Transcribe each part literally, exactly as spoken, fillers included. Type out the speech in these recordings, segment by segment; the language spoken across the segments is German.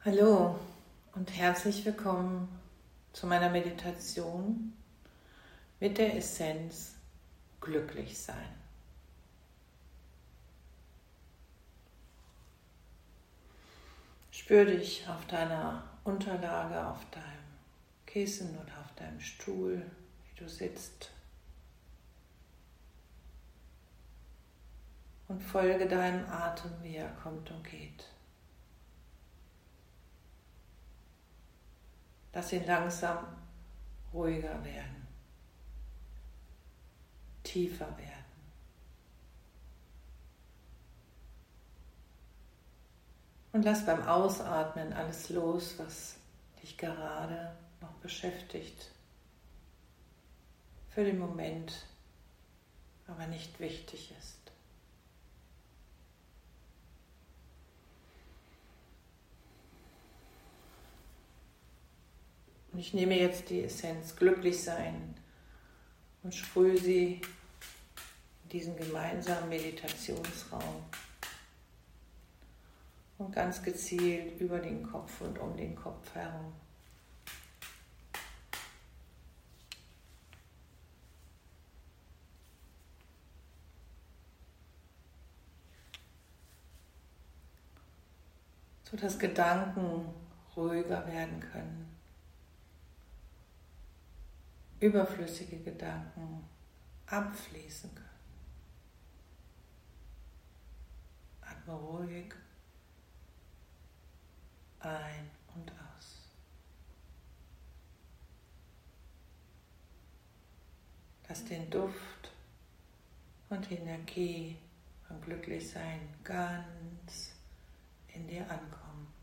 Hallo und herzlich willkommen zu meiner Meditation mit der Essenz glücklich sein. Spür dich auf deiner Unterlage, auf deinem Kissen oder auf deinem Stuhl, wie du sitzt, und folge deinem Atem, wie er kommt und geht. Lass ihn langsam ruhiger werden, tiefer werden. Und lass beim Ausatmen alles los, was dich gerade noch beschäftigt, für den Moment aber nicht wichtig ist. Und ich nehme jetzt die Essenz glücklich sein und sprühe sie in diesen gemeinsamen Meditationsraum und ganz gezielt über den Kopf und um den Kopf herum. Sodass Gedanken ruhiger werden können. Überflüssige Gedanken abfließen können. Atme ruhig ein und aus. Lass den Duft und die Energie von Glücklichsein ganz in dir ankommen.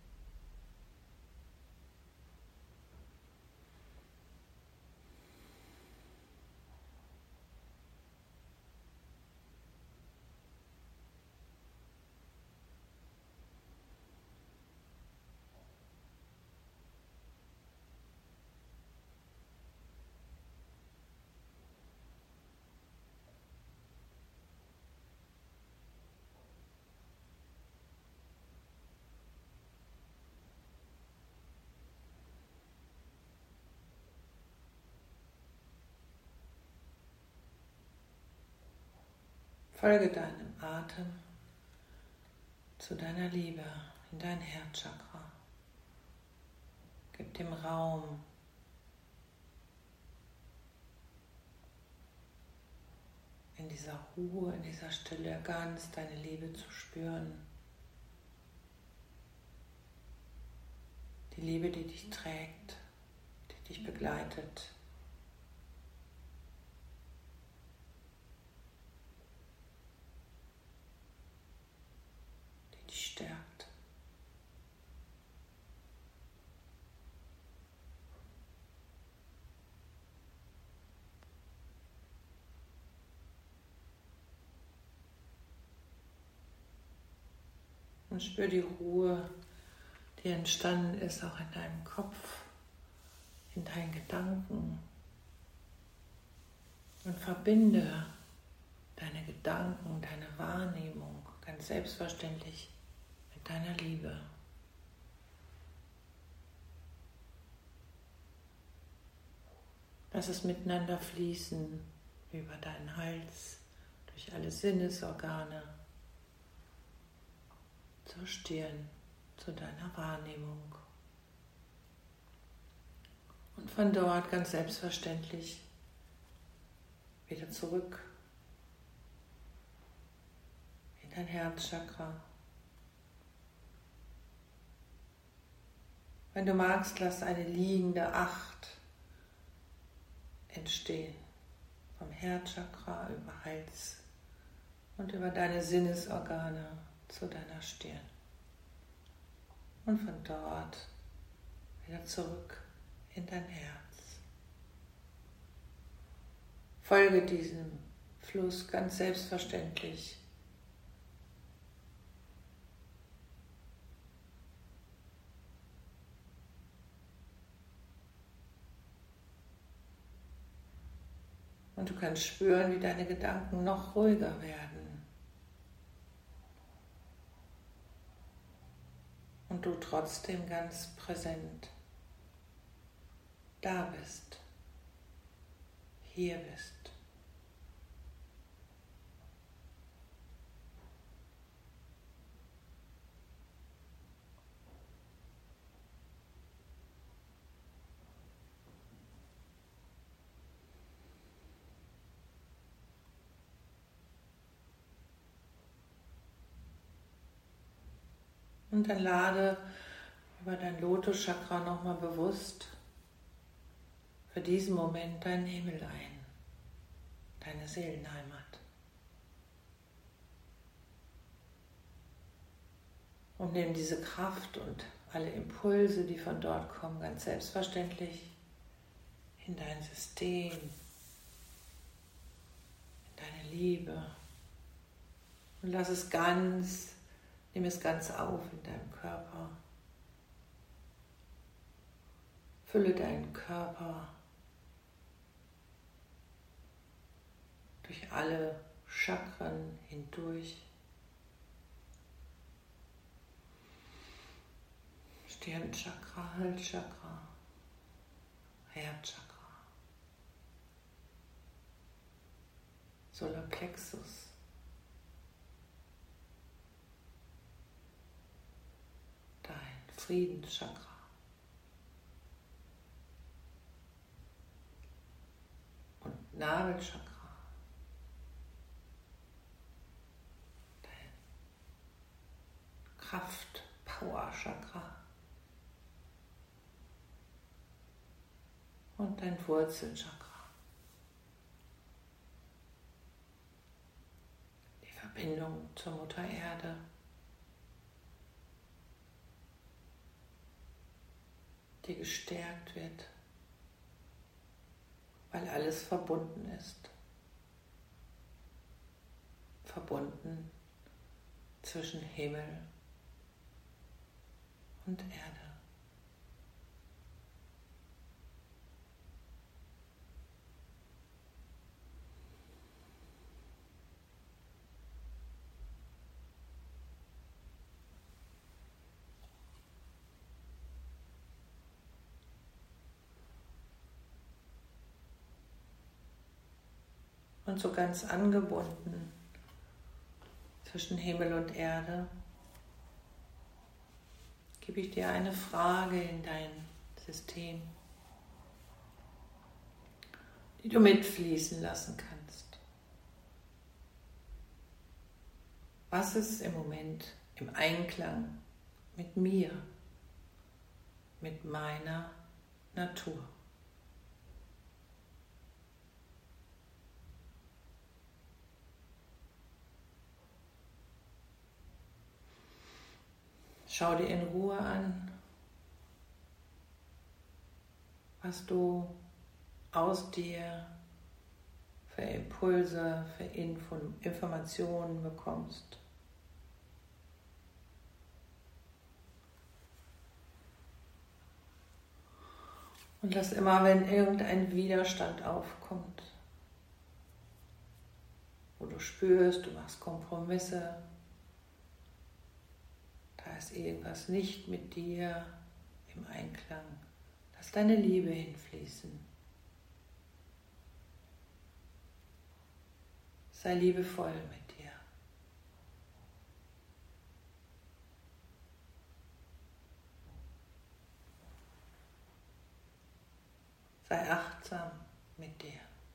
Folge deinem Atem zu deiner Liebe in dein Herzchakra. Gib dem Raum, in dieser Ruhe, in dieser Stille ganz deine Liebe zu spüren. Die Liebe, die dich trägt, die dich begleitet. Stärkt. Und spür die Ruhe, die entstanden ist, auch in deinem Kopf, in deinen Gedanken. Und verbinde deine Gedanken, deine Wahrnehmung ganz selbstverständlich mit deiner Liebe. Lass es miteinander fließen über deinen Hals, durch alle Sinnesorgane, zur Stirn, zu deiner Wahrnehmung. Und von dort ganz selbstverständlich wieder zurück in dein Herzchakra. Wenn du magst, lass eine liegende Acht entstehen. Vom Herzchakra über Hals und über deine Sinnesorgane zu deiner Stirn. Und von dort wieder zurück in dein Herz. Folge diesem Fluss ganz selbstverständlich. Und du kannst spüren, wie deine Gedanken noch ruhiger werden. Und und du trotzdem ganz präsent da bist, hier bist. Und dann lade über dein Lotus-Chakra nochmal bewusst für diesen Moment deinen Himmel ein, deine Seelenheimat. Und nimm diese Kraft und alle Impulse, die von dort kommen, ganz selbstverständlich in dein System, in deine Liebe. Und lass es ganz, nimm es ganz auf in deinem Körper. Fülle deinen Körper durch alle Chakren hindurch. Stirnchakra, Halschakra, Herzchakra, Solarplexus, dein Friedenschakra, und Nabelchakra, dein Kraft-Power-Chakra und dein Wurzelchakra. Die Verbindung zur Mutter Erde. Die gestärkt wird, weil alles verbunden ist. Verbunden zwischen Himmel und Erde. Und so ganz angebunden zwischen Himmel und Erde gebe ich dir eine Frage in dein System, die du mitfließen lassen kannst. Was ist im Moment im Einklang mit mir, mit meiner Natur? Schau dir in Ruhe an, was du aus dir für Impulse, für Info, Informationen bekommst. Und lass immer, wenn irgendein Widerstand aufkommt, wo du spürst, du machst Kompromisse, da ist irgendwas nicht mit dir im Einklang. Lass deine Liebe hinfließen. Sei liebevoll mit dir. Sei achtsam mit dir.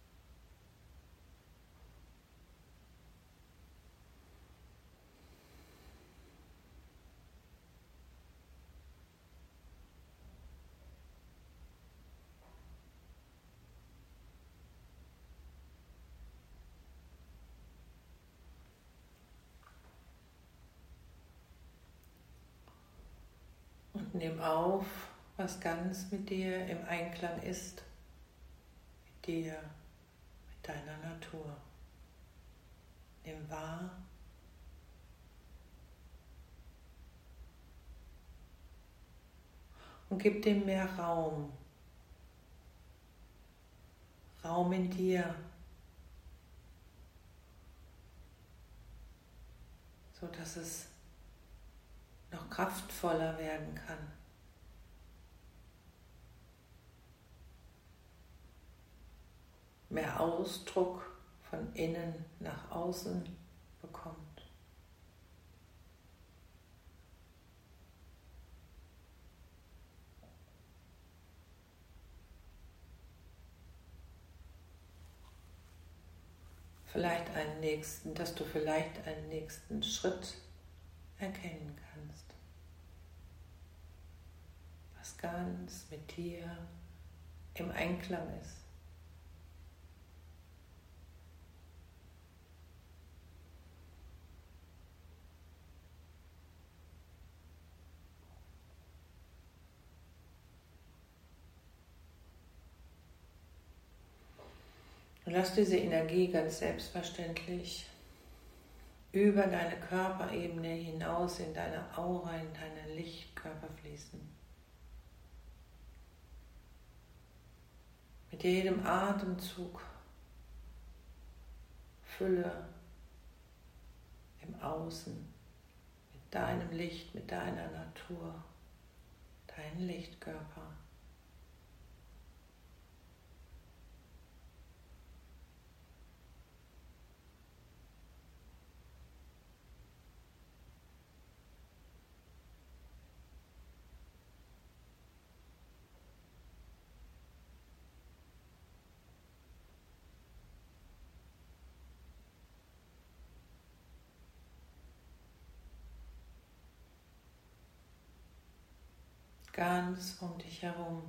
Und nimm auf, was ganz mit dir im Einklang ist, mit dir, mit deiner Natur. Nimm wahr, und gib dem mehr Raum. Raum in dir, so dass es noch kraftvoller werden kann. Mehr Ausdruck von innen nach außen bekommt. Vielleicht einen nächsten, dass du vielleicht einen nächsten Schritt erkennen kannst, was ganz mit dir im Einklang ist. Und lass diese Energie ganz selbstverständlich über deine Körperebene hinaus in deine Aura, in deinen Lichtkörper fließen. Mit jedem Atemzug Fülle im Außen, mit deinem Licht, mit deiner Natur, deinen Lichtkörper. Ganz um dich herum,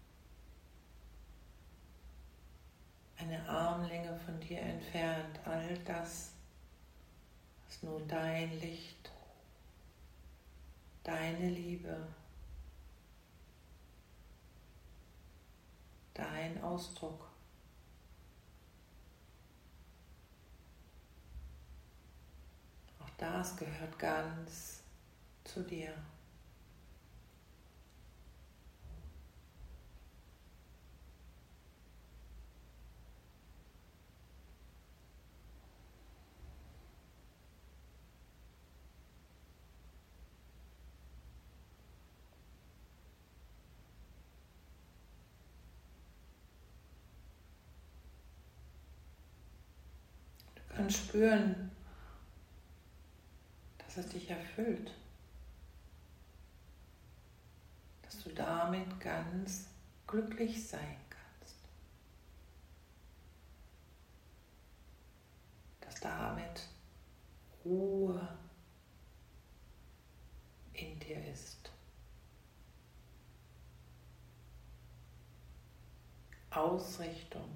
eine Armlänge von dir entfernt, all das, was nun dein Licht, deine Liebe, dein Ausdruck, auch das gehört ganz zu dir. Und spüren, dass es dich erfüllt, dass du damit ganz glücklich sein kannst, dass damit Ruhe in dir ist, Ausrichtung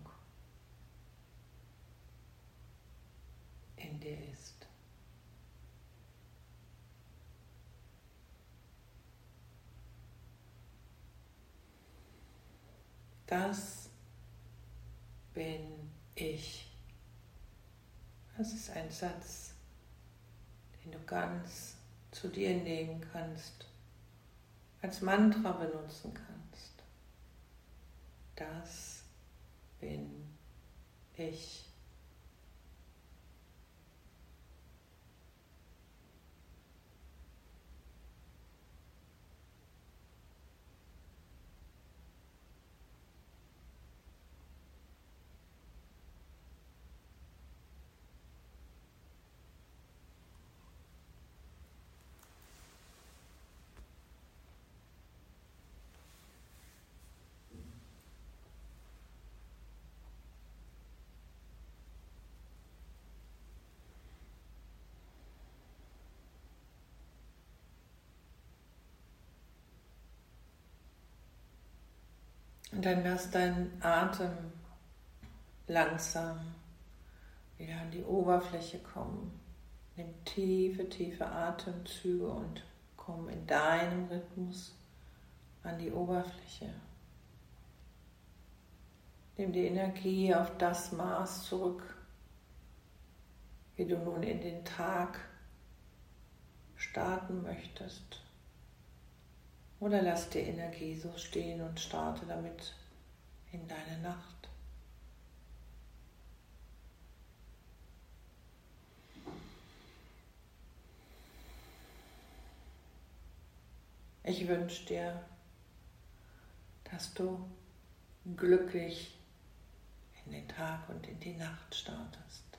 in dir ist. Das bin ich. Das ist ein Satz, den du ganz zu dir nehmen kannst, als Mantra benutzen kannst. Das bin ich. Und dann lass deinen Atem langsam wieder an die Oberfläche kommen. Nimm tiefe, tiefe Atemzüge und komm in deinem Rhythmus an die Oberfläche. Nimm die Energie auf das Maß zurück, wie du nun in den Tag starten möchtest. Oder lass die Energie so stehen und starte damit in deine Nacht. Ich wünsche dir, dass du glücklich in den Tag und in die Nacht startest.